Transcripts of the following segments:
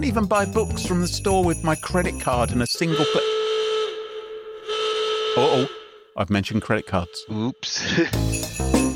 even buy books from the store with my credit card and a single click. Uh-oh, I've mentioned credit cards. Oops.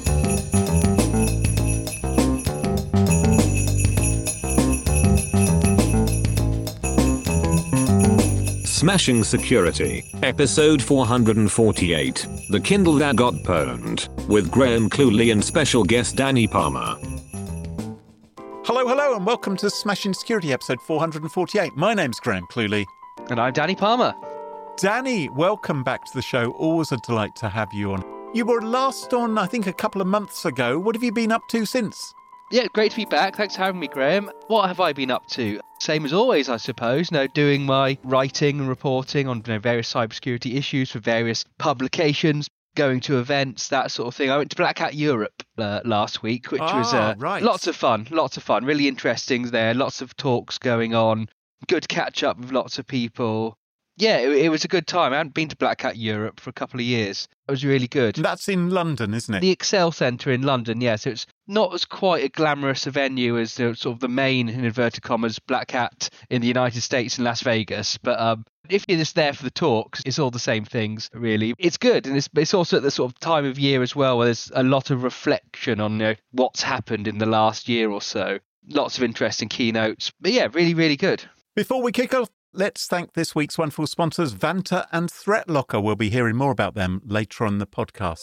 Smashing Security, episode 448, The Kindle That Got Pwned, with Graham Cluley and special guest Danny Palmer. Hello, and welcome to Smashing Security, episode 448. My name's Graham Cluley. And I'm Danny Palmer. Danny, welcome back to the show. Always a delight to have you on. You were last on, I think, a couple of months ago. What have you been up to since? Yeah, great to be back. Thanks for having me, Graham. What have I been up to? Same as always, I suppose. Doing my writing and reporting on various cybersecurity issues for various publications, going to events, that sort of thing. I went to Black Hat Europe last week, which was right. Lots of fun. Really interesting there. Lots of talks going on. Good catch up with lots of people. Yeah, it was a good time. I hadn't been to Black Hat Europe for a couple of years. It was really good. That's in London, isn't it? The Excel Centre in London, yeah. So it's not as quite a glamorous a venue as sort of the main, in inverted commas, Black Hat in the United States in Las Vegas. But if you're just there for the talks, it's all the same things, really. It's good, and it's also at the sort of time of year as well where there's a lot of reflection on what's happened in the last year or so. Lots of interesting keynotes. But yeah, really, really good. Before we kick off, let's thank this week's wonderful sponsors, Vanta and ThreatLocker. We'll be hearing more about them later on the podcast.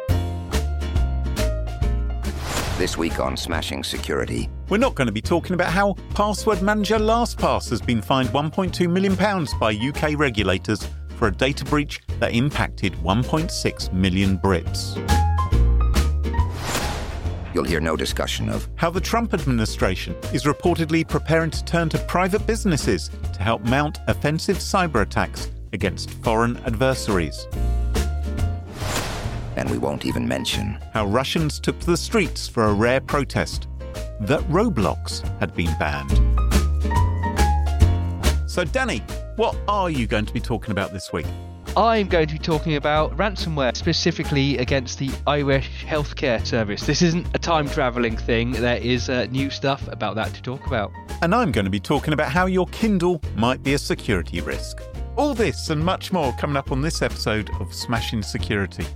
This week on Smashing Security. We're not going to be talking about how password manager LastPass has been fined £1.2 million by UK regulators for a data breach that impacted 1.6 million Brits. You'll hear no discussion of how the Trump administration is reportedly preparing to turn to private businesses to help mount offensive cyber attacks against foreign adversaries. And we won't even mention how Russians took to the streets for a rare protest that Roblox had been banned. So, Danny, what are you going to be talking about this week? I'm going to be talking about ransomware, specifically against the Irish healthcare service. This isn't a time-travelling thing. There is new stuff about that to talk about. And I'm going to be talking about how your Kindle might be a security risk. All this and much more coming up on this episode of Smashing Security.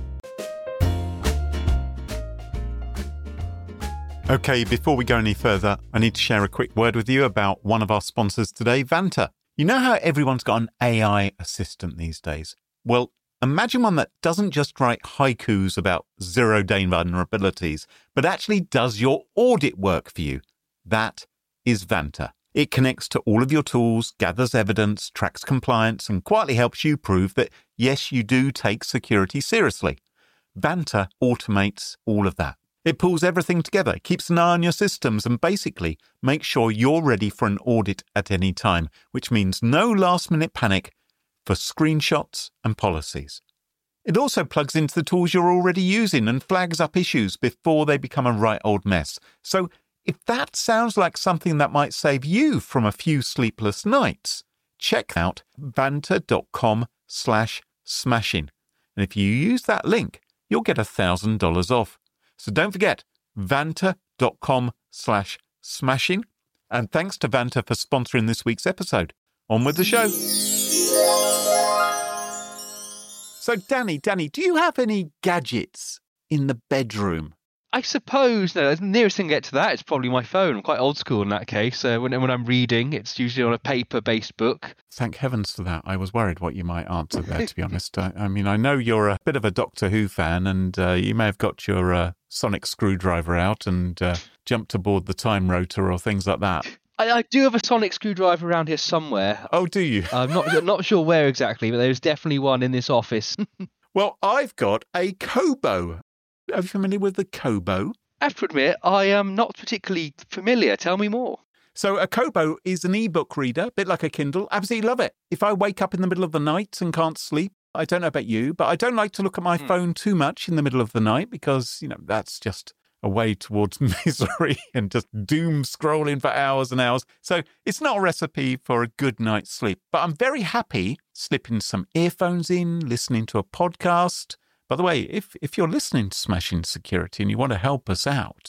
Okay, before we go any further, I need to share a quick word with you about one of our sponsors today, Vanta. You know how everyone's got an AI assistant these days? Well, imagine one that doesn't just write haikus about zero-day vulnerabilities, but actually does your audit work for you. That is Vanta. It connects to all of your tools, gathers evidence, tracks compliance, and quietly helps you prove that, yes, you do take security seriously. Vanta automates all of that. It pulls everything together, keeps an eye on your systems, and basically makes sure you're ready for an audit at any time, which means no last-minute panic for screenshots and policies. It also plugs into the tools you're already using and flags up issues before they become a right old mess. So if that sounds like something that might save you from a few sleepless nights, check out vanta.com/smashing. And if you use that link, you'll get $1,000 off. So don't forget, vanta.com/smashing. And thanks to Vanta for sponsoring this week's episode. On with the show. So Danny, do you have any gadgets in the bedroom? I suppose, the nearest thing to get to that is probably my phone. I'm quite old school in that case. When I'm reading, it's usually on a paper-based book. Thank heavens for that. I was worried what you might answer there, to be honest. I mean, I know you're a bit of a Doctor Who fan, and you may have got your sonic screwdriver out and jumped aboard the time rotor or things like that. I do have a sonic screwdriver around here somewhere. Oh, do you? I'm not sure where exactly, but there's definitely one in this office. Well, I've got a Kobo. Are you familiar with the Kobo? I have to admit, I am not particularly familiar. Tell me more. So a Kobo is an ebook reader, a bit like a Kindle. Absolutely love it. If I wake up in the middle of the night and can't sleep, I don't know about you, but I don't like to look at my phone too much in the middle of the night because, that's just a way towards misery and just doom scrolling for hours and hours. So it's not a recipe for a good night's sleep. But I'm very happy slipping some earphones in, listening to a podcast. By the way, if you're listening to Smashing Security and you want to help us out,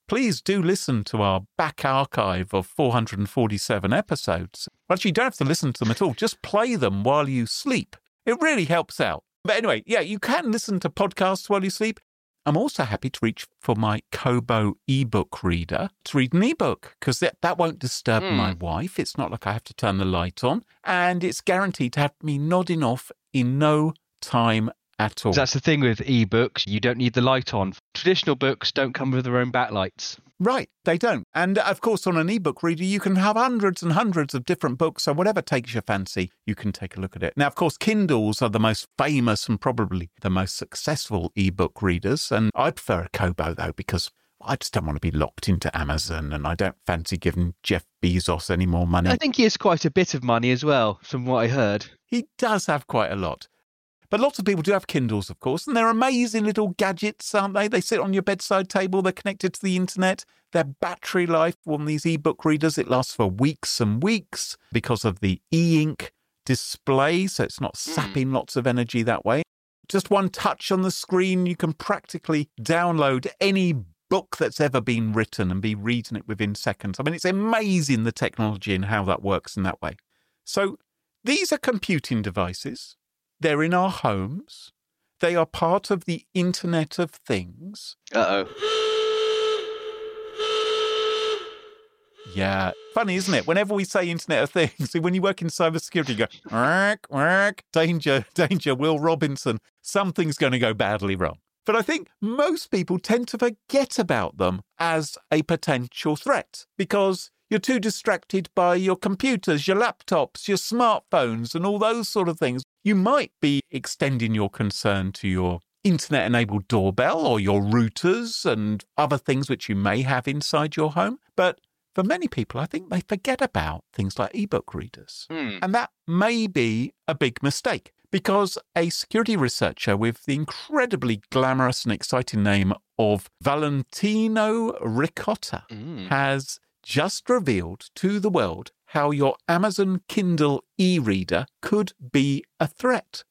please do listen to our back archive of 447 episodes. Well, actually, you don't have to listen to them at all. Just play them while you sleep. It really helps out. But anyway, yeah, you can listen to podcasts while you sleep. I'm also happy to reach for my Kobo ebook reader to read an ebook, because that won't disturb my wife. It's not like I have to turn the light on. And it's guaranteed to have me nodding off in no time at all. That's the thing with ebooks. You don't need the light on. Traditional books don't come with their own backlights. Right, they don't. And of course, on an ebook reader, you can have hundreds and hundreds of different books. So whatever takes your fancy, you can take a look at it. Now, of course, Kindles are the most famous and probably the most successful ebook readers. And I prefer a Kobo, though, because I just don't want to be locked into Amazon, and I don't fancy giving Jeff Bezos any more money. I think he has quite a bit of money as well, from what I heard. He does have quite a lot. But lots of people do have Kindles, of course, and they're amazing little gadgets, aren't they? They sit on your bedside table, they're connected to the internet. Their battery life on these ebook readers, it lasts for weeks and weeks because of the e-ink display, so it's not sapping lots of energy that way. Just one touch on the screen, you can practically download any book that's ever been written and be reading it within seconds. I mean, it's amazing, the technology and how that works in that way. So these are computing devices. They're in our homes. They are part of the Internet of Things. Uh-oh. Yeah. Funny, isn't it? Whenever we say Internet of Things, when you work in cybersecurity, you go, "Ark, ark, danger, danger, Will Robinson. Something's going to go badly wrong." But I think most people tend to forget about them as a potential threat because you're too distracted by your computers, your laptops, your smartphones, and all those sort of things. You might be extending your concern to your internet-enabled doorbell or your routers and other things which you may have inside your home. But for many people, I think they forget about things like ebook readers. And that may be a big mistake because a security researcher with the incredibly glamorous and exciting name of Valentino Ricotta has just revealed to the world how your Amazon Kindle e-reader could be a threat.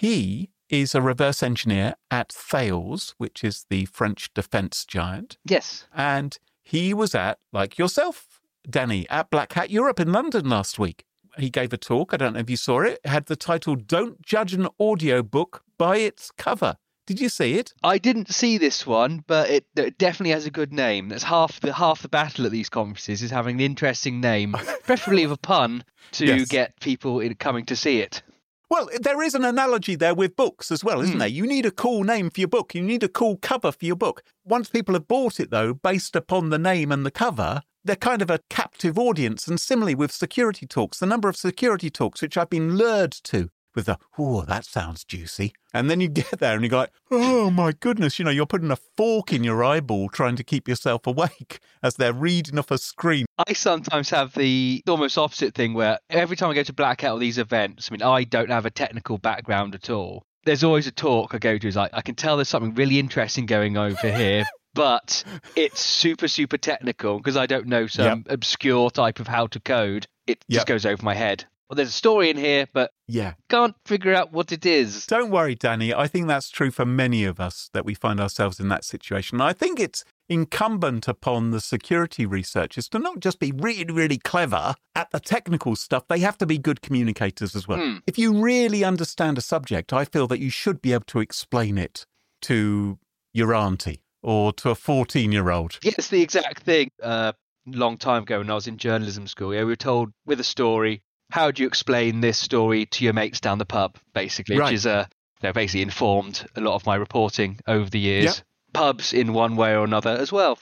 He is a reverse engineer at Thales, which is the French defense giant. Yes. And he was at, like yourself, Danny, at Black Hat Europe in London last week. He gave a talk, I don't know if you saw it, had the title, "Don't Judge an Audiobook by Its Cover." Did you see it? I didn't see this one, but it definitely has a good name. That's half the battle at these conferences is having an interesting name, preferably with a pun, to get people coming to see it. Well, there is an analogy there with books as well, isn't there? You need a cool name for your book. You need a cool cover for your book. Once people have bought it, though, based upon the name and the cover, they're kind of a captive audience. And similarly with security talks, the number of security talks which I've been lured to with the, "Oh, that sounds juicy." And then you get there and you go like, "Oh my goodness," you're putting a fork in your eyeball trying to keep yourself awake as they're reading off a screen. I sometimes have the almost opposite thing where every time I go to Black Hat or these events, I mean, I don't have a technical background at all. There's always a talk I go to is like, I can tell there's something really interesting going over here, but it's super, super technical because I don't know some obscure type of how to code. It just goes over my head. Well, there's a story in here, but can't figure out what it is. Don't worry, Danny. I think that's true for many of us that we find ourselves in that situation. I think it's incumbent upon the security researchers to not just be really, really clever at the technical stuff. They have to be good communicators as well. If you really understand a subject, I feel that you should be able to explain it to your auntie or to a 14-year-old. Yes, the exact thing. Long time ago when I was in journalism school, we were told with a story, how do you explain this story to your mates down the pub, basically, which is basically informed a lot of my reporting over the years. Yep. Pubs in one way or another as well.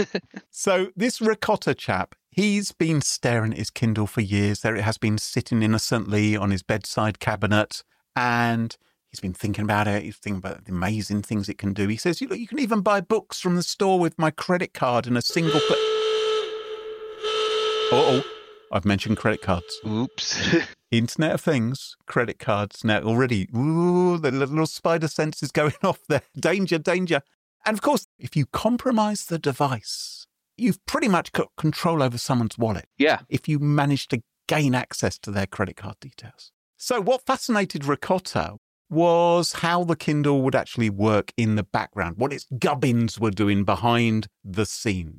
So this Ricotta chap, he's been staring at his Kindle for years. There it has been sitting innocently on his bedside cabinet, and he's been thinking about it. He's thinking about the amazing things it can do. He says, "Look, you can even buy books from the store with my credit card and a single..." I've mentioned credit cards. Oops. Internet of Things, credit cards. Now already, the little spider sense is going off there. Danger, danger. And of course, if you compromise the device, you've pretty much got control over someone's wallet. Yeah. If you manage to gain access to their credit card details. So what fascinated Ricotta was how the Kindle would actually work in the background, what its gubbins were doing behind the scenes.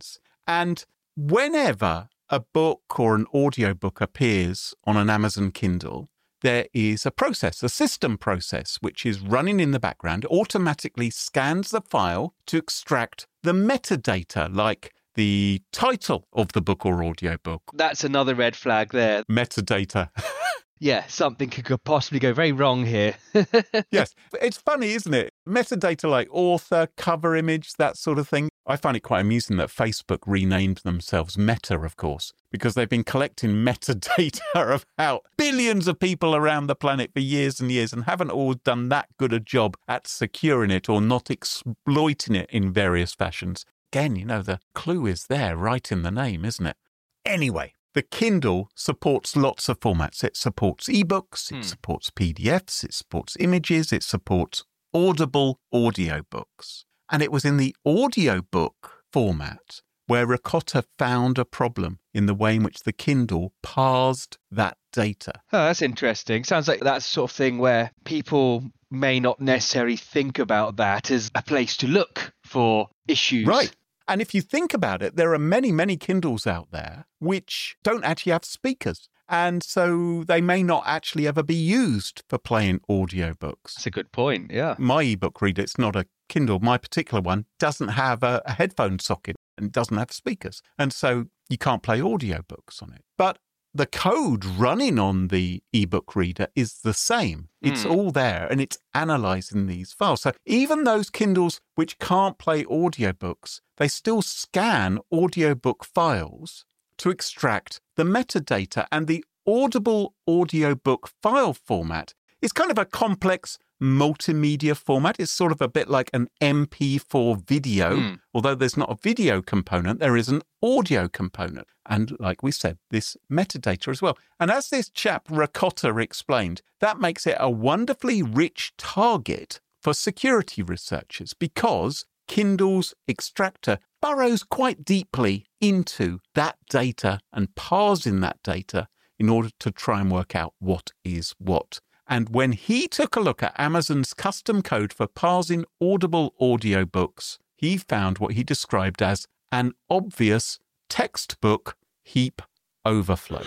And whenever a book or an audiobook appears on an Amazon Kindle, there is a process, a system process, which is running in the background, automatically scans the file to extract the metadata, like the title of the book or audiobook. That's another red flag there. Metadata. Yeah, something could possibly go very wrong here. Yes. It's funny, isn't it? Metadata like author, cover image, that sort of thing. I find it quite amusing that Facebook renamed themselves Meta, of course, because they've been collecting metadata about billions of people around the planet for years and years and haven't always done that good a job at securing it or not exploiting it in various fashions. Again, the clue is there right in the name, isn't it? Anyway. The Kindle supports lots of formats. It supports ebooks, it supports PDFs, it supports images, it supports audible audiobooks. And it was in the audiobook format where Ricotta found a problem in the way in which the Kindle parsed that data. Oh, that's interesting. Sounds like that sort of thing where people may not necessarily think about that as a place to look for issues. Right. And if you think about it, there are many, many Kindles out there which don't actually have speakers. And so they may not actually ever be used for playing audiobooks. That's a good point, yeah. My ebook reader, it's not a Kindle. My particular one doesn't have a headphone socket and doesn't have speakers. And so you can't play audiobooks on it. But the code running on the ebook reader is the same. It's all there and it's analysing these files. So even those Kindles which can't play audiobooks, they still scan audiobook files to extract the metadata. And the audible audiobook file format is kind of a complex multimedia format. It's sort of a bit like an MP4 video. Although there's not a video component, there is an audio component. And like we said, this metadata as well. And as this chap Ricotta explained, that makes it a wonderfully rich target for security researchers because Kindle's extractor burrows quite deeply into that data and parsing that data in order to try and work out what is what. And when he took a look at Amazon's custom code for parsing audible audiobooks, he found what he described as an obvious textbook heap overflow.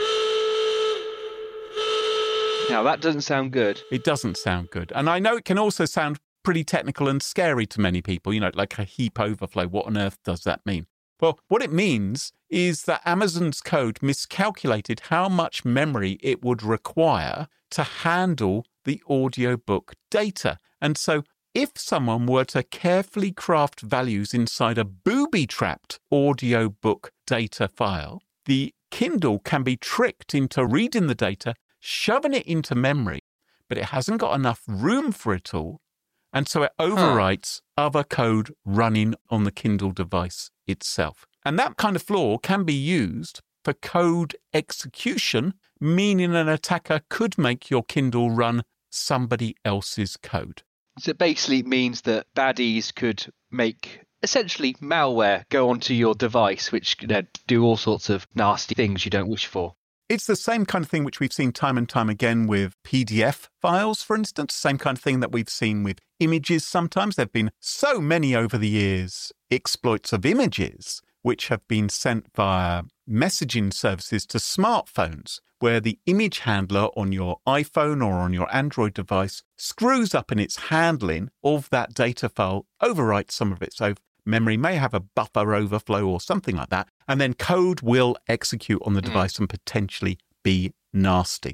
Now, that doesn't sound good. It doesn't sound good. And I know it can also sound pretty technical and scary to many people, like a heap overflow. What on earth does that mean? Well, what it means is that Amazon's code miscalculated how much memory it would require to handle the audiobook data. And so if someone were to carefully craft values inside a booby-trapped audiobook data file, the Kindle can be tricked into reading the data, shoving it into memory, but it hasn't got enough room for it all. And so it overwrites other code running on the Kindle device itself. And that kind of flaw can be used for code execution, meaning an attacker could make your Kindle run somebody else's code. So it basically means that baddies could make essentially malware go onto your device, which do all sorts of nasty things you don't wish for. It's the same kind of thing which we've seen time and time again with PDF files, for instance. Same kind of thing that we've seen with images sometimes. There have been so many over the years exploits of images which have been sent via messaging services to smartphones, where the image handler on your iPhone or on your Android device screws up in its handling of that data file, overwrites some of its memory, may have a buffer overflow or something like that, and then code will execute on the device and potentially be nasty.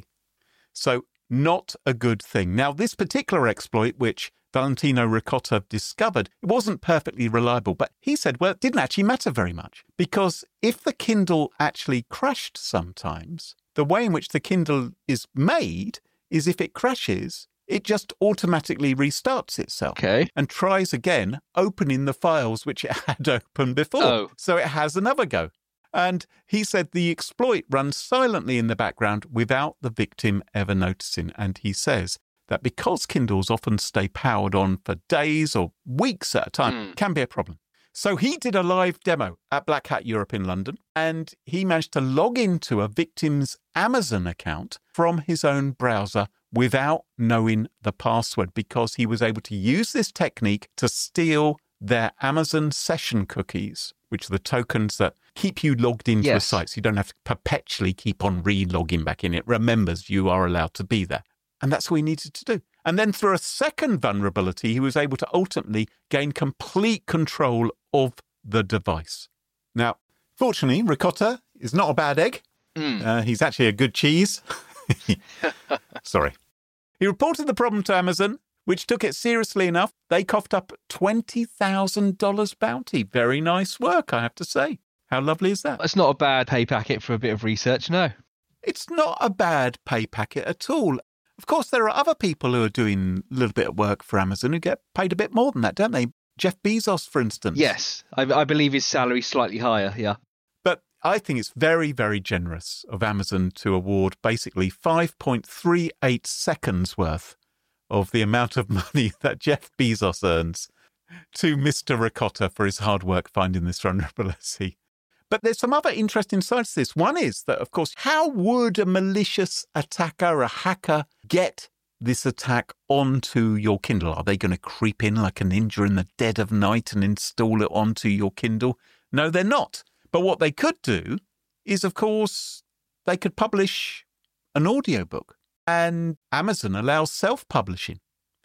So not a good thing. Now, this particular exploit, which Valentino Ricotta discovered, it wasn't perfectly reliable, but he said, well, it didn't actually matter very much, because if the Kindle actually crashed sometimes, the way in which the Kindle is made is if it crashes, it just automatically restarts itself and tries again, opening the files which it had opened before. So it has another go. And he said the exploit runs silently in the background without the victim ever noticing. And he says that because Kindles often stay powered on for days or weeks at a time, can be a problem. So he did a live demo at Black Hat Europe in London, and he managed to log into a victim's Amazon account from his own browser without knowing the password, because he was able to use this technique to steal their Amazon session cookies, which are the tokens that keep you logged into a Yes. site so you don't have to perpetually keep on re-logging back in. It remembers you are allowed to be there. And that's what he needed to do. And then through a second vulnerability, he was able to ultimately gain complete control of the device. Now, fortunately, ricotta is not a bad egg. He's actually a good cheese. Sorry. He reported the problem to Amazon, which took it seriously enough. They coughed up $20,000 bounty. Very nice work, I have to say. How lovely is that? It's not a bad pay packet for a bit of research, no. It's not a bad pay packet at all. Of course, there are other people who are doing a little bit of work for Amazon who get paid a bit more than that, don't they? Jeff Bezos, for instance. Yes, I believe his salary's slightly higher, yeah. But I think it's very, very generous of Amazon to award basically 5.38 seconds worth of the amount of money that Jeff Bezos earns to Mr. Ricotta for his hard work finding this vulnerability. But there's some other interesting sides to this. One is that, of course, how would a malicious attacker, a hacker, get this attack onto your Kindle? Are they going to creep in like a ninja in the dead of night and install it onto your Kindle? No, they're not. But what they could do is, of course, they could publish an audiobook. And Amazon allows self-publishing.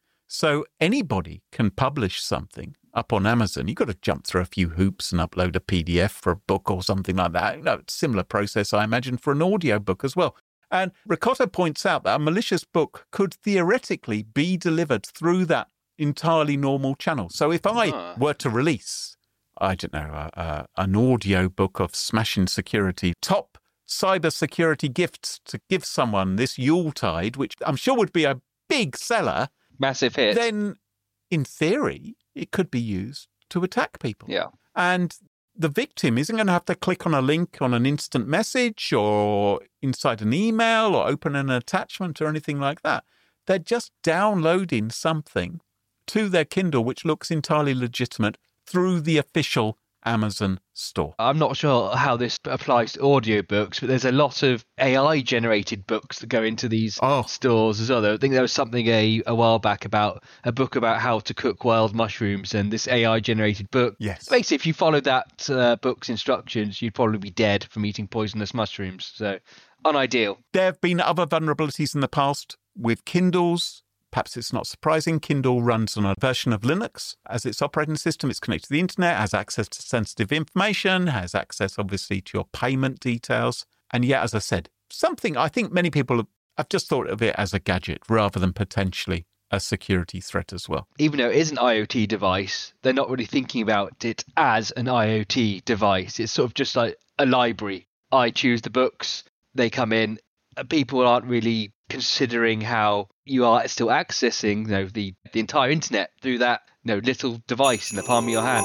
So anybody can publish something up on Amazon. You've got to jump through a few hoops and upload a PDF for a book or something like that. You know, it's a similar process, I imagine, for an audiobook as well. And Ricotta points out that a malicious book could theoretically be delivered through that entirely normal channel. So if I were to release, I don't know, an audiobook of Smashing Security, top cyber security gifts to give someone this Yuletide, which I'm sure would be a big seller, Massive hit. then in theory, it could be used to attack people. Yeah. And the victim isn't going to have to click on a link on an instant message or inside an email or open an attachment or anything like that. They're just downloading something to their Kindle, which looks entirely legitimate, through the official Amazon store. I'm not sure how this applies to audiobooks, but there's a lot of AI-generated books that go into these stores as well. I think there was something a while back about a book about how to cook wild mushrooms, and this AI-generated book. Yes. Basically, if you followed that book's instructions, you'd probably be dead from eating poisonous mushrooms. So, unideal. There have been other vulnerabilities in the past with Kindles. Perhaps it's not surprising. Kindle runs on a version of Linux as its operating system. It's connected to the internet, has access to sensitive information, has access, obviously, to your payment details. And yet, as I said, something I think many people have just thought of it as a gadget rather than potentially a security threat as well. Even though it is an IoT device, they're not really thinking about it as an IoT device. It's sort of just like a library. I choose the books, they come in. People aren't really considering how you are still accessing, the entire internet through that, little device in the palm of your hand.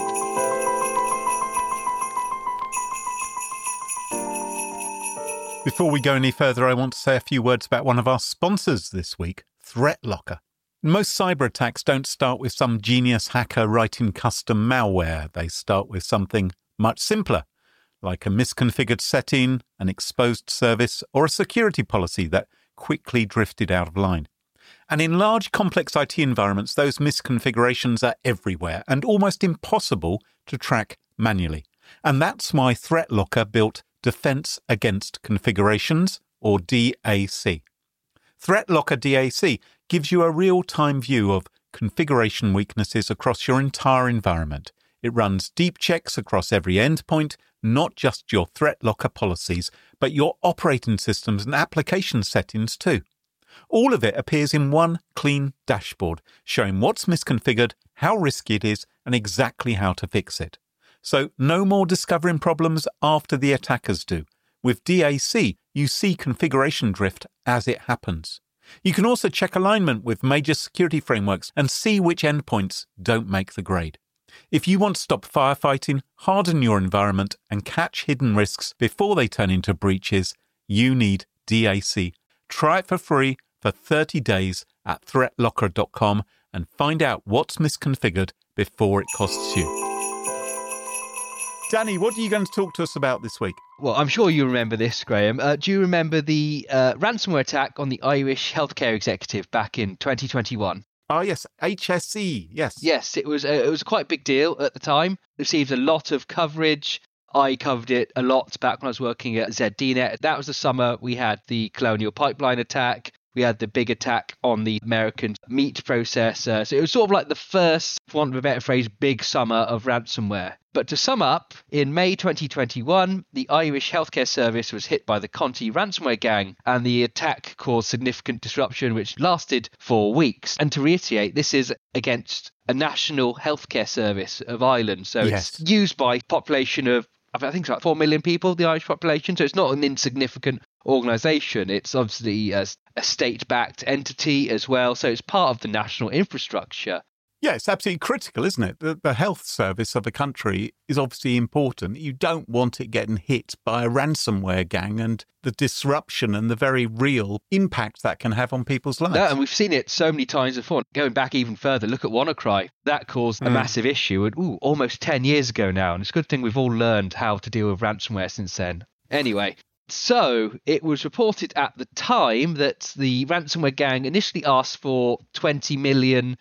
Before we go any further, I want to say a few words about one of our sponsors this week, ThreatLocker. Most cyber attacks don't start with some genius hacker writing custom malware. They start with something much simpler, like a misconfigured setting, an exposed service, or a security policy that quickly drifted out of line. And in large, complex IT environments, those misconfigurations are everywhere and almost impossible to track manually. And that's why ThreatLocker built Defense Against Configurations, or DAC. ThreatLocker DAC gives you a real-time view of configuration weaknesses across your entire environment. It runs deep checks across every endpoint, not just your ThreatLocker policies, but your operating systems and application settings too. All of it appears in one clean dashboard, showing what's misconfigured, how risky it is, and exactly how to fix it. So no more discovering problems after the attackers do. With DAC, you see configuration drift as it happens. You can also check alignment with major security frameworks and see which endpoints don't make the grade. If you want to stop firefighting, harden your environment, and catch hidden risks before they turn into breaches, you need DAC. Try it for free for 30 days at threatlocker.com and find out what's misconfigured before it costs you. Danny, what are you going to talk to us about this week? Well, I'm sure you remember this, Graham. Do you remember the ransomware attack on the Irish healthcare executive back in 2021? Oh, yes, HSE, yes. Yes, it was quite a big deal at the time. Received a lot of coverage. I covered it a lot back when I was working at ZDNet. That was the summer we had the Colonial Pipeline attack. We had the big attack on the American meat processor. So it was sort of like the first, for want of a better phrase, big summer of ransomware. But to sum up, in May 2021, the Irish healthcare service was hit by the Conti ransomware gang, and the attack caused significant disruption, which lasted for weeks. And to reiterate, this is against a national healthcare service of Ireland. So It's used by a population of, I think it's like 4 million people, the Irish population. So it's not an insignificant organisation. It's obviously a state-backed entity as well. So it's part of the national infrastructure. Yeah, it's absolutely critical, isn't it? The health service of a country is obviously important. You don't want it getting hit by a ransomware gang and the disruption and the very real impact that can have on people's lives. No, and we've seen it so many times before. Going back even further, look at WannaCry. That caused a massive issue almost 10 years ago now. And it's a good thing we've all learned how to deal with ransomware since then. Anyway, so it was reported at the time that the ransomware gang initially asked for $20 million.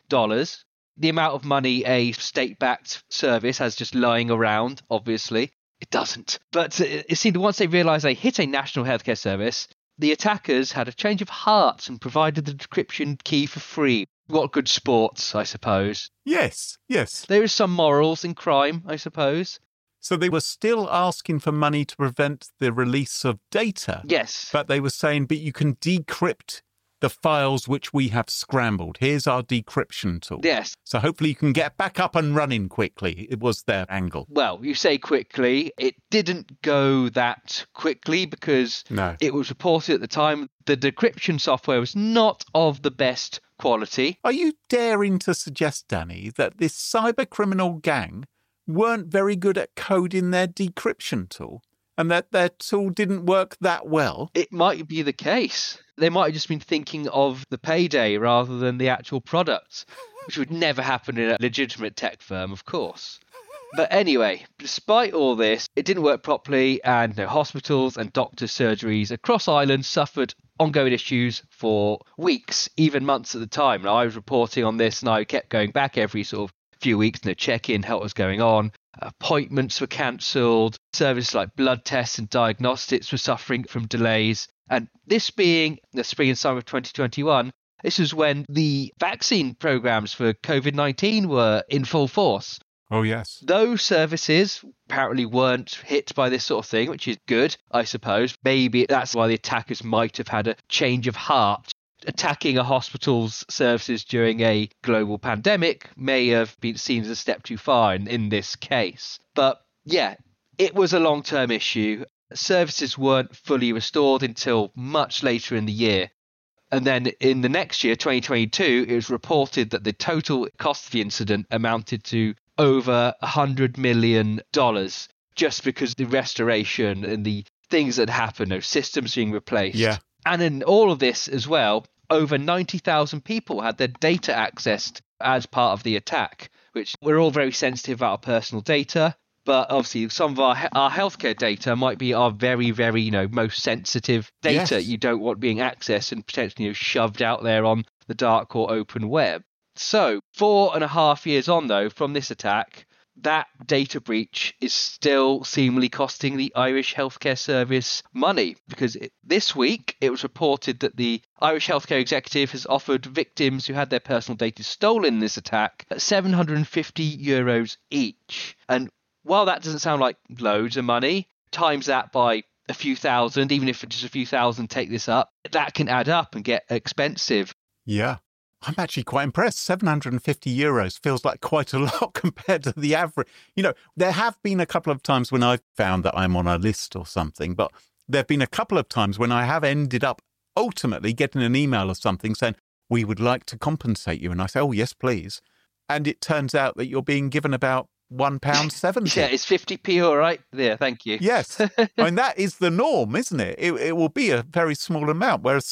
The amount of money a state-backed service has just lying around, obviously, it doesn't. But it seemed once they realised they hit a national healthcare service, the attackers had a change of heart and provided the decryption key for free. What good sports, I suppose. Yes. There is some morals in crime, I suppose. So they were still asking for money to prevent the release of data. Yes. But they were saying, but you can decrypt the files which we have scrambled. Here's our decryption tool. Yes. So hopefully you can get back up and running quickly. It was their angle. Well, you say quickly. It didn't go that quickly because It was reported at the time the decryption software was not of the best quality. Are you daring to suggest, Danny, that this cyber criminal gang weren't very good at coding their decryption tool and that their tool didn't work that well? It might be the case. They might have just been thinking of the payday rather than the actual product, which would never happen in a legitimate tech firm, of course. But anyway, despite all this, it didn't work properly, and hospitals and doctors' surgeries across Ireland suffered ongoing issues for weeks, even months at the time. Now, I was reporting on this, and I kept going back every sort of few weeks to check in how it was going on. Appointments were cancelled. Services like blood tests and diagnostics were suffering from delays. And this being the spring and summer of 2021, this is when the vaccine programs for COVID-19 were in full force. Oh, yes. Those services apparently weren't hit by this sort of thing, which is good, I suppose. Maybe that's why the attackers might have had a change of heart. Attacking a hospital's services during a global pandemic may have been seen as a step too far in this case. But yeah, it was a long-term issue. Services weren't fully restored until much later in the year. And then in the next year, 2022, it was reported that the total cost of the incident amounted to over $100 million just because the restoration and the things that happened, systems being replaced. Yeah. And in all of this as well, over 90,000 people had their data accessed as part of the attack, which we're all very sensitive about our personal data. But obviously, some of our healthcare data might be our very, very, most sensitive data. Yes. You don't want being accessed and potentially shoved out there on the dark or open web. So 4.5 years on, though, from this attack, that data breach is still seemingly costing the Irish healthcare service money, because this week it was reported that the Irish healthcare executive has offered victims who had their personal data stolen in this attack €750 each. And while that doesn't sound like loads of money, times that by a few thousand, even if just a few thousand take this up, that can add up and get expensive. Yeah. I'm actually quite impressed. €750 feels like quite a lot compared to the average. There have been a couple of times when I've found that I'm on a list or something, but there have been a couple of times when I have ended up ultimately getting an email or something saying, we would like to compensate you. And I say, oh, yes, please. And it turns out that you're being given about £1.70. Yeah, it's 50p, all right? There, thank you. Yes. I mean, that is the norm, isn't it? It will be a very small amount, whereas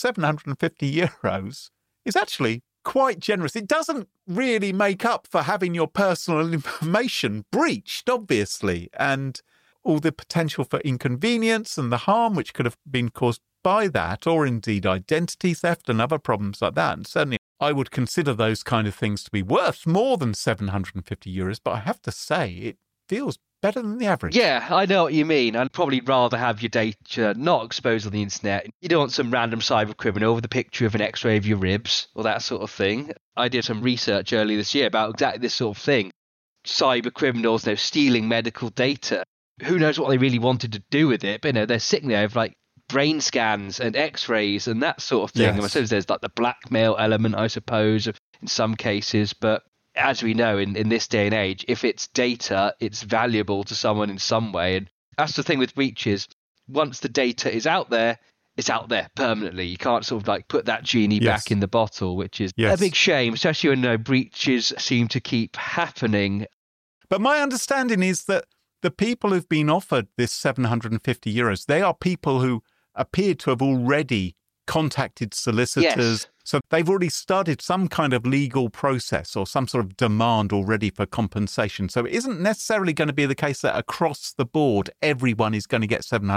€750 is actually quite generous. It doesn't really make up for having your personal information breached, obviously, and all the potential for inconvenience and the harm which could have been caused by that, or indeed identity theft and other problems like that. And certainly I would consider those kind of things to be worth more than €750, but I have to say it feels better than the average. Yeah, I know what you mean. I'd probably rather have your data not exposed on the internet. You don't want some random cyber criminal with a picture of an x-ray of your ribs or that sort of thing. I did some research earlier this year about exactly this sort of thing. Cyber criminals, stealing medical data. Who knows what they really wanted to do with it, but they're sitting there with like brain scans and x-rays and that sort of thing. Yes. And I suppose there's like the blackmail element, I suppose, in some cases, but as we know in this day and age, if it's data, it's valuable to someone in some way. And that's the thing with breaches. Once the data is out there, it's out there permanently. You can't sort of like put that genie back in the bottle, which is a big shame, especially when breaches seem to keep happening. But my understanding is that the people who've been offered this €750, they are people who appear to have already contacted solicitors. Yes. So they've already started some kind of legal process or some sort of demand already for compensation. So it isn't necessarily going to be the case that across the board, everyone is going to get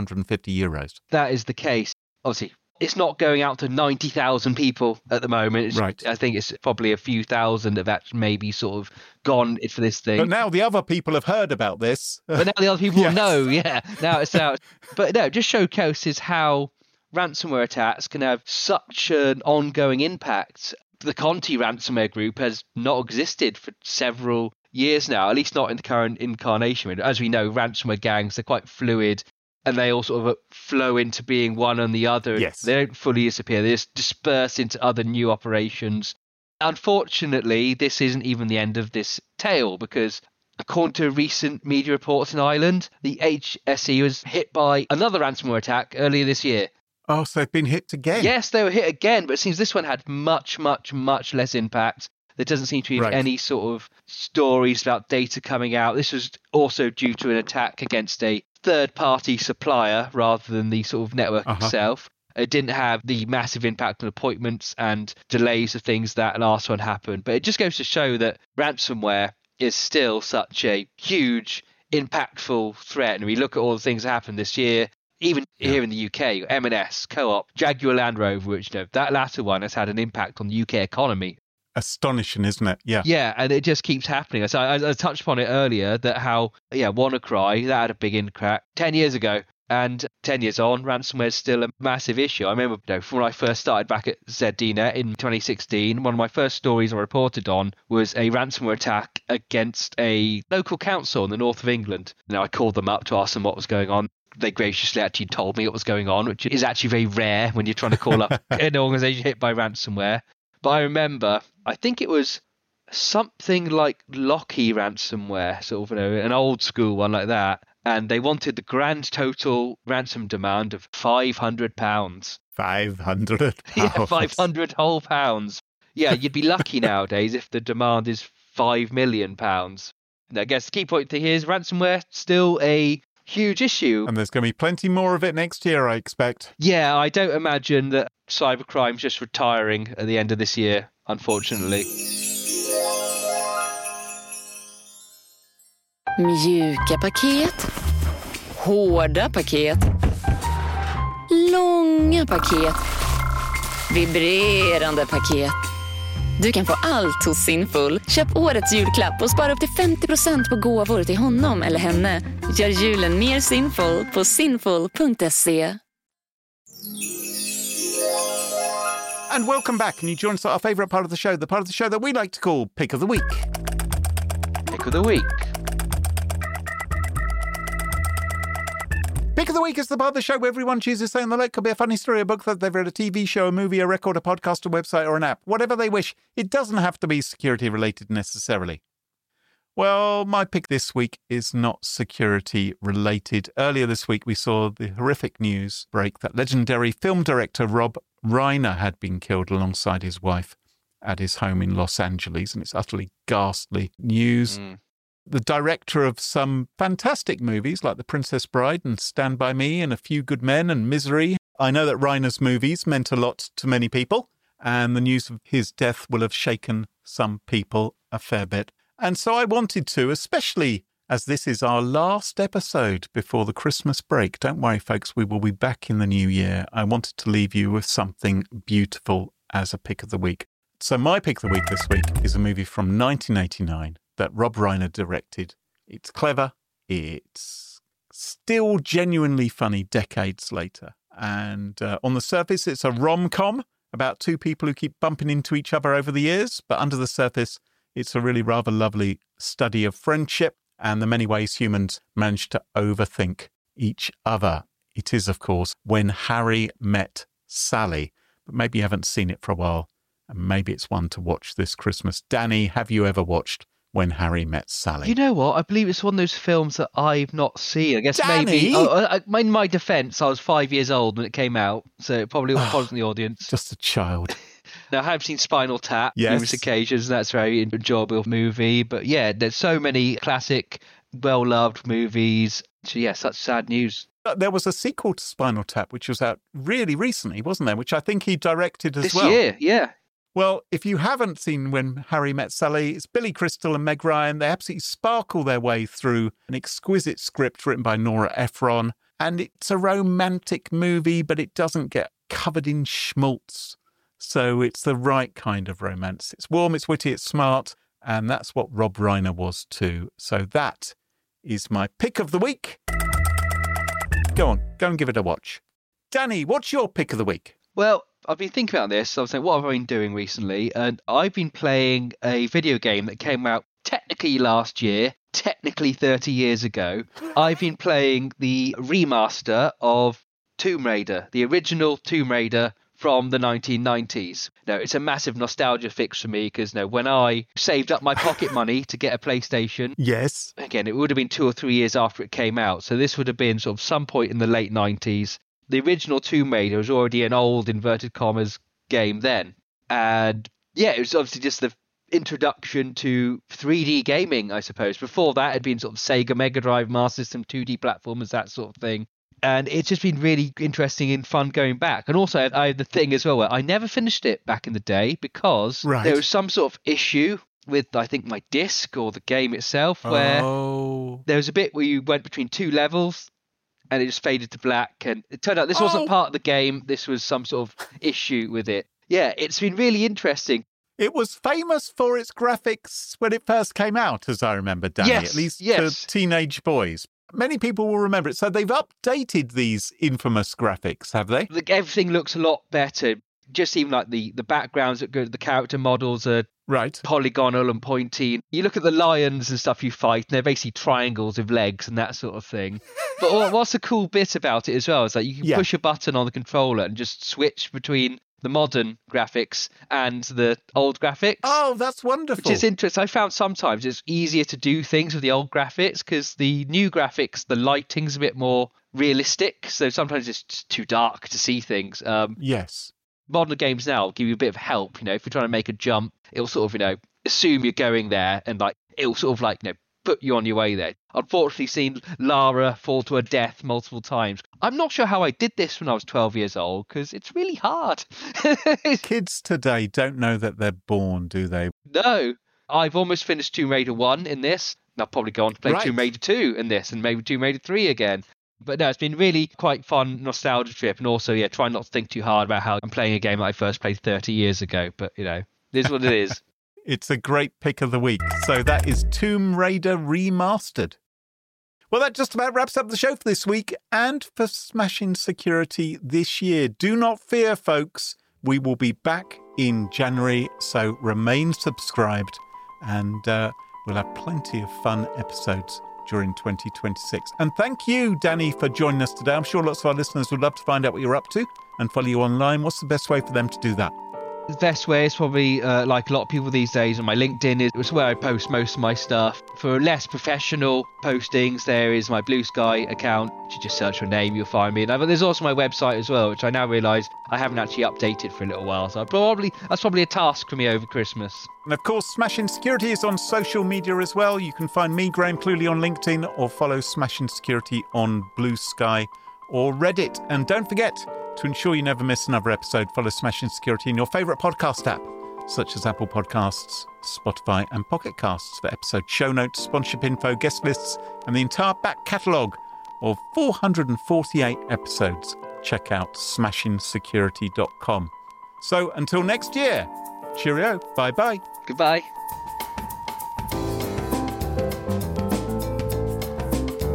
€750. That is the case. Obviously, it's not going out to 90,000 people at the moment. Right. I think it's probably a few thousand that have maybe sort of gone for this thing. But now the other people have heard about this. But now the other people Yes. know, now it's out. But no, it just showcases how ransomware attacks can have such an ongoing impact. The Conti ransomware group has not existed for several years now, at least not in the current incarnation. As we know, ransomware gangs are quite fluid and they all sort of flow into being one and the other. Yes. They don't fully disappear. They just disperse into other new operations. Unfortunately, this isn't even the end of this tale because according to recent media reports in Ireland, the HSE was hit by another ransomware attack earlier this year. Oh, so they've been hit again. Yes, they were hit again, but it seems this one had much, much, much less impact. There doesn't seem to be any sort of stories about data coming out. This was also due to an attack against a third-party supplier rather than the sort of network itself. It didn't have the massive impact on appointments and delays of things that last one happened. But it just goes to show that ransomware is still such a huge, impactful threat. And we look at all the things that happened this year. Even here in the UK, M&S, Co-op, Jaguar Land Rover, which that latter one has had an impact on the UK economy. Astonishing, isn't it? Yeah. Yeah, and it just keeps happening. So I touched upon it earlier that how, WannaCry, that had a big impact 10 years ago. And 10 years on, ransomware is still a massive issue. I remember when I first started back at ZDNet in 2016, one of my first stories I reported on was a ransomware attack against a local council in the north of England. I called them up to ask them what was going on. They graciously actually told me what was going on, which is actually very rare when you're trying to call up an organisation hit by ransomware. But I remember, I think it was something like Locky ransomware, sort of an old school one like that. And they wanted the grand total ransom demand of £500. 500 Yeah, 500 whole pounds. Yeah, you'd be lucky nowadays if the demand is £5 million. And I guess the key point here is ransomware still a huge issue. And there's going to be plenty more of it next year, I expect. Yeah, I don't imagine that cybercrime's just retiring at the end of this year, unfortunately. Mjuka paket, hårda paket, långa paket, vibrerande paket. Du kan få allt hos Sinful. Köp årets julklapp och spara upp till 50% på gåvor till honom eller henne. Gör julen mer Sinful på sinful.se. And welcome back. And you join us at our favourite part of the show, the part of the show that we like to call Pick of the Week. Pick of the Week. Pick of the Week is the part of the show where everyone chooses something they like. Could be a funny story, a book that they've read, a TV show, a movie, a record, a podcast, a website, or an app. Whatever they wish. It doesn't have to be security related necessarily. Well, my pick this week is not security related. Earlier this week, we saw the horrific news break that legendary film director Rob Reiner had been killed alongside his wife at his home in Los Angeles. And it's utterly ghastly news. The director of some fantastic movies like The Princess Bride and Stand By Me and A Few Good Men and Misery. I know that Reiner's movies meant a lot to many people, and the news of his death will have shaken some people a fair bit. And so I wanted to, especially as this is our last episode before the Christmas break. Don't worry, folks, we will be back in the new year. I wanted to leave you with something beautiful as a pick of the week. So my pick of the week this week is a movie from 1989 that Rob Reiner directed. It's clever, it's still genuinely funny decades later. And on the surface, it's a rom-com about two people who keep bumping into each other over the years. But under the surface, it's a really rather lovely study of friendship and the many ways humans manage to overthink each other. It is, of course, When Harry Met Sally. But maybe you haven't seen it for a while, and maybe it's one to watch this Christmas. Danny, have you ever watched When Harry Met Sally? You know what? I believe it's one of those films that I've not seen. I guess Danny! maybe... in my defence, I was 5 years old when it came out, so it probably wasn't the audience. Just a child. Now, I have seen Spinal Tap Yes. numerous occasions. That's a very enjoyable movie. But yeah, there's so many classic, well-loved movies. So yeah, such sad news. There was a sequel to Spinal Tap, which was out really recently, wasn't there? Which I think he directed as well. This year, yeah. Well, if you haven't seen When Harry Met Sally, it's Billy Crystal and Meg Ryan. They absolutely sparkle their way through an exquisite script written by Nora Ephron. And it's a romantic movie, but it doesn't get covered in schmaltz. So it's the right kind of romance. It's warm, it's witty, it's smart. And that's what Rob Reiner was too. So that is my pick of the week. Go on, go and give it a watch. Danny, what's your pick of the week? Well, I've been thinking about this. I was saying, what have I been doing recently? And I've been playing a video game that came out technically last year, technically 30 years ago. I've been playing the remaster of Tomb Raider, the original Tomb Raider from the 1990s. Now, it's a massive nostalgia fix for me because when I saved up my pocket money to get a PlayStation, Yes. again, it would have been 2 or 3 years after it came out. So this would have been sort of some point in the late 90s. The original Tomb Raider was already an old, inverted commas, game then. And yeah, it was obviously just the introduction to 3D gaming, I suppose. Before that, it had been sort of Sega Mega Drive, Master System, 2D platformers, that sort of thing. And it's just been really interesting and fun going back. And also, I had the thing as well where I never finished it back in the day because there was some sort of issue with, I think, my disc or the game itself, where there was a bit where you went between two levels and it just faded to black. And it turned out this wasn't part of the game. This was some sort of issue with it. Yeah, it's been really interesting. It was famous for its graphics when it first came out, as I remember, Danny, Yes, at least yes. to teenage boys. Many people will remember it. So they've updated these infamous graphics, have they? Everything looks a lot better. Just even like the backgrounds look good. The character models are Right. polygonal and pointy. You look at the lions and stuff you fight, and they're basically triangles with legs and that sort of thing. But what's the cool bit about it as well is that you can push a button on the controller and just switch between the modern graphics and the old graphics. Oh, that's wonderful. Which is interesting. I found sometimes it's easier to do things with the old graphics because the new graphics, the lighting's a bit more realistic. So sometimes it's just too dark to see things. Yes. Modern games now give you a bit of help. If you're trying to make a jump, it'll sort of, assume you're going there and it'll sort of put you on your way there. Unfortunately, seen Lara fall to her death multiple times. I'm not sure how I did this when I was 12 years old because it's really hard. Kids today don't know that they're born, do they? No. I've almost finished Tomb Raider 1 in this. And I'll probably go on to play Tomb Raider 2 in this and maybe Tomb Raider 3 again. But no, it's been really quite fun nostalgia trip. And also, try not to think too hard about how I'm playing a game that I first played 30 years ago. But, it is what it is. It's a great pick of the week. So that is Tomb Raider Remastered. Well, that just about wraps up the show for this week and for Smashing Security this year. Do not fear, folks. We will be back in January, so remain subscribed and we'll have plenty of fun episodes during 2026. And thank you, Danny, for joining us today. I'm sure lots of our listeners would love to find out what you're up to and follow you online. What's the best way for them to do that? The best way is probably, like a lot of people these days, on my LinkedIn. It's where I post most of my stuff. For less professional postings, there is my Blue Sky account. You just search your name, you'll find me. And there's also my website as well, which I now realise I haven't actually updated for a little while. So that's probably a task for me over Christmas. And of course, Smashing Security is on social media as well. You can find me, Graham Cluley, on LinkedIn or follow Smashing Security on Blue Sky or Reddit. And don't forget, to ensure you never miss another episode, follow Smashing Security in your favourite podcast app, such as Apple Podcasts, Spotify and Pocket Casts for episode show notes, sponsorship info, guest lists, and the entire back catalogue of 448 episodes. Check out smashingsecurity.com. So until next year, cheerio, bye-bye. Goodbye.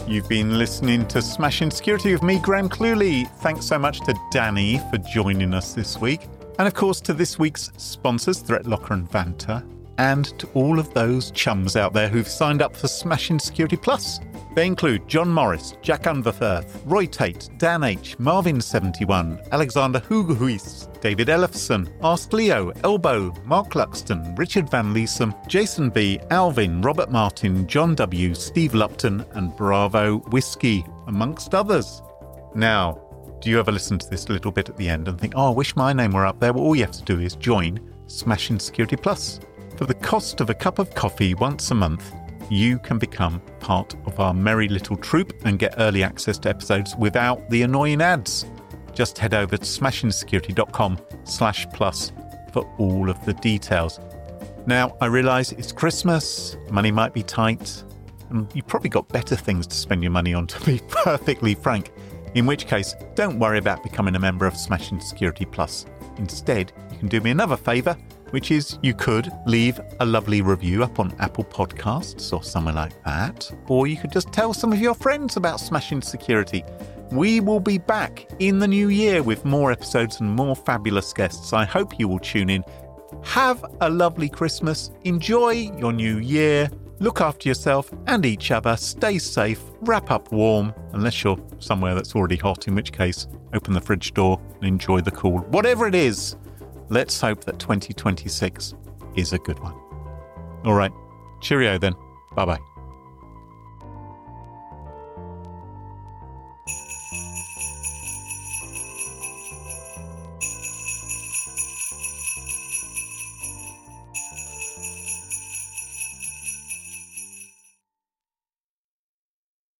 You've been listening to Smashing Security with me, Graham Cluley. Thanks so much to Danny for joining us this week. And of course to this week's sponsors, ThreatLocker and Vanta. And to all of those chums out there who've signed up for Smashing Security Plus. They include John Morris, Jack Underthirth, Roy Tate, Dan H, Marvin71, Alexander Huguhuis, David Ellefson, Ask Leo, Elbow, Mark Luxton, Richard Van Leesum, Jason B, Alvin, Robert Martin, John W, Steve Lupton, and Bravo Whiskey, amongst others. Now, do you ever listen to this little bit at the end and think, I wish my name were up there? Well, all you have to do is join Smashing Security Plus. For the cost of a cup of coffee once a month, you can become part of our merry little troop and get early access to episodes without the annoying ads. Just head over to smashingsecurity.com/plus for all of the details. Now, I realise it's Christmas, money might be tight, and you've probably got better things to spend your money on, to be perfectly frank. In which case, don't worry about becoming a member of Smashing Security Plus. Instead, you can do me another favour, which is you could leave a lovely review up on Apple Podcasts or somewhere like that. Or you could just tell some of your friends about Smashing Security. We will be back in the new year with more episodes and more fabulous guests. I hope you will tune in. Have a lovely Christmas. Enjoy your new year. Look after yourself and each other. Stay safe. Wrap up warm, unless you're somewhere that's already hot, in which case, open the fridge door and enjoy the cool. Whatever it is, let's hope that 2026 is a good one. All right. Cheerio then. Bye-bye.